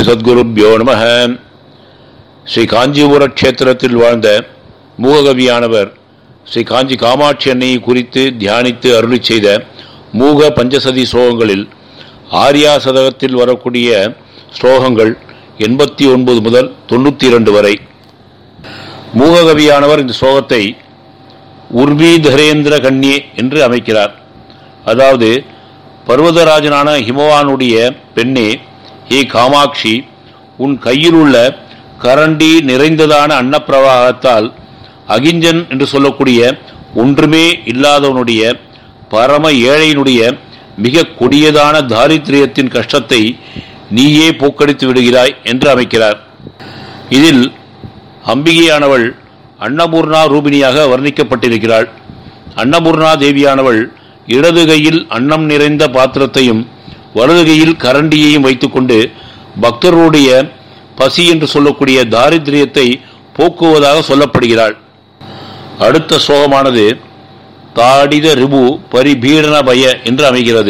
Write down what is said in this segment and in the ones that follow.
சத்குருப்யோ நமஹ. ஸ்ரீ காஞ்சிபுர க்ஷேத்திரத்தில் வாழ்ந்த மூககவியானவர் ஸ்ரீ காஞ்சி காமாட்சி அன்னையை குறித்து தியானித்து அருளி செய்த மூக பஞ்சசதி ஸ்லோகங்களில் ஆர்யா சதகத்தில் வரக்கூடிய ஸ்லோகங்கள் 89 முதல் 92 வரை. மூககவியானவர் இந்த ஸ்லோகத்தை உர்வீதரேந்திர கண்யே என்று அமைக்கிறார். அதாவது, பர்வதராஜனான ஹிமவானுடைய பெண்ணே, ஏ காமாட்சி, உன் கையில் உள்ள கரண்டி நிறைந்ததான அன்னப்பிரவாகத்தால் அகிஞ்சன் என்று சொல்லக்கூடிய ஒன்றுமே இல்லாதவனுடைய பரம ஏழையினுடைய மிக கொடியதான தாரித்ரியத்தின் கஷ்டத்தை நீயே போக்கடித்து விடுகிறாய் என்று அமைக்கிறார். இதில் அம்பிகையானவள் அன்னபூர்ணா ரூபிணியாக வர்ணிக்கப்பட்டிருக்கிறாள். அன்னபூர்ணா தேவியானவள் இடது கையில் அன்னம் நிறைந்த பாத்திரத்தையும் வலது கையில் கரண்டியையும் வைத்துக்கொண்டு பக்தர்களுடைய பசி என்று சொல்லக்கூடிய தாரித்ரியத்தை போக்குவதாக சொல்லப்படுகிறாள். அடுத்த ஸ்லோகமானது தாடித ரிபு பரிபீடன பய என்று அமைகிறது.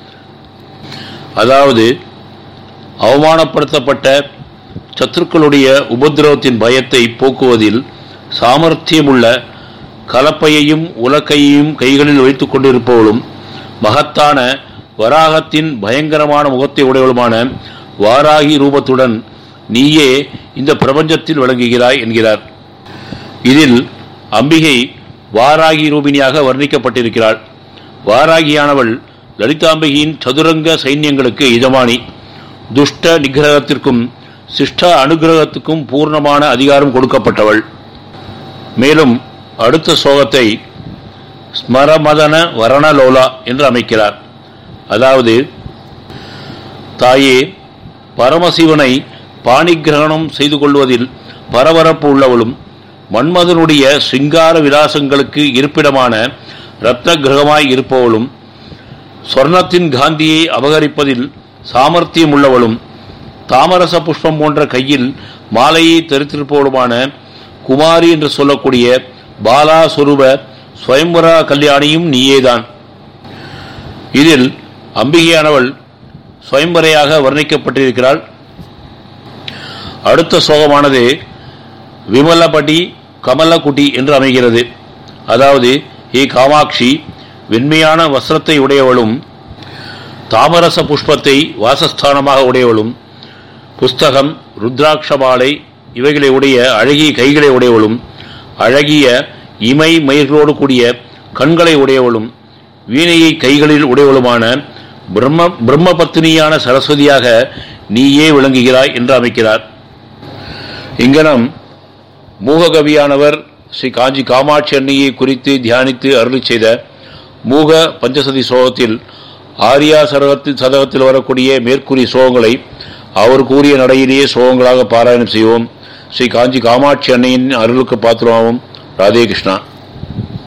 அதாவது, அவமானப்படுத்தப்பட்ட சத்துருக்களுடைய உபதிரவத்தின் பயத்தை போக்குவதில் சாமர்த்தியமுள்ள கலப்பையையும் உலக்கையையும் கைகளில் வைத்துக் கொண்டிருப்பவளும் மகத்தான வராகத்தின் பயங்கரமான முகத்தை உடையவளுமான வாராகி ரூபத்துடன் நீயே இந்த பிரபஞ்சத்தில் விளங்குகிறாய் என்கிறார். இதில் அம்பிகை வாராகி ரூபிணியாக வர்ணிக்கப்பட்டிருக்கிறாள். வாராகியானவள் லலிதாம்பிகையின் சதுரங்க சைன்யங்களுக்கு இதமானி. துஷ்ட நிகிரகத்திற்கும் சிஷ்ட அனுகிரகத்துக்கும் பூர்ணமான அதிகாரம் கொடுக்கப்பட்டவள். மேலும் அடுத்த ஸ்லோகத்தை ஸ்மரமதன வரணலோலா என்று அமைக்கிறார். அதாவது, தாயே, பரமசிவனை பாணிகிரகணம் செய்து கொள்வதில் பரபரப்பு உள்ளவளும் மன்மதனுடைய சிங்கார விலாசங்களுக்கு இருப்பிடமான இரத்ன கிரகமாய் இருப்பவளும் சொர்ணத்தின் காந்தியை அபகரிப்பதில் சாமர்த்தியம் உள்ளவளும் தாமரச புஷ்பம் போன்ற கையில் மாலையை தரித்திருப்பவளுமான குமாரி என்று சொல்லக்கூடிய பாலா சுரூப ஸ்வயம்பரா கல்யாணியும் நீயேதான். இதில் அம்பிகையானவள் ஸ்வயம்பரையாக வர்ணிக்கப்பட்டிருக்கிறாள். அடுத்த ஸ்லோகமானது விமலபடி கமலகுட்டி என்று அமைகிறது. அதாவது, ஏ காமாட்சி, வெண்மையான வஸ்திரத்தை உடையவளும் தாமரச புஷ்பத்தை வாசஸ்தானமாக உடையவளும் புஸ்தகம் ருத்ராட்சமாலை இவைகளை உடைய அழகிய கைகளை உடையவளும் அழகிய இமை மயிர்களோடு கூடிய கண்களை உடையவளும் வீணையை கைகளில் உடையவளுமான பிரம்மபத்தினியான சரஸ்வதியாக நீயே விளங்குகிறாய் என்று அமைக்கிறார். இங்கனம் மூககவியானவர் ஸ்ரீ காஞ்சி காமாட்சி அன்னையை குறித்து தியானித்து அருளி செய்த மூக பஞ்சசதி ஸ்லோகத்தில் ஆர்யா சதகத்தில் வரக்கூடிய மேற்கூறிய ஸ்லோகங்களை அவர் கூறிய நடையிலேயே ஸ்லோகங்களாக பாராயணம் செய்வோம். ஸ்ரீ காஞ்சி காமாட்சி அன்னையின் அருளுக்கு பாத்திரமாவும். ராதே கிருஷ்ணா.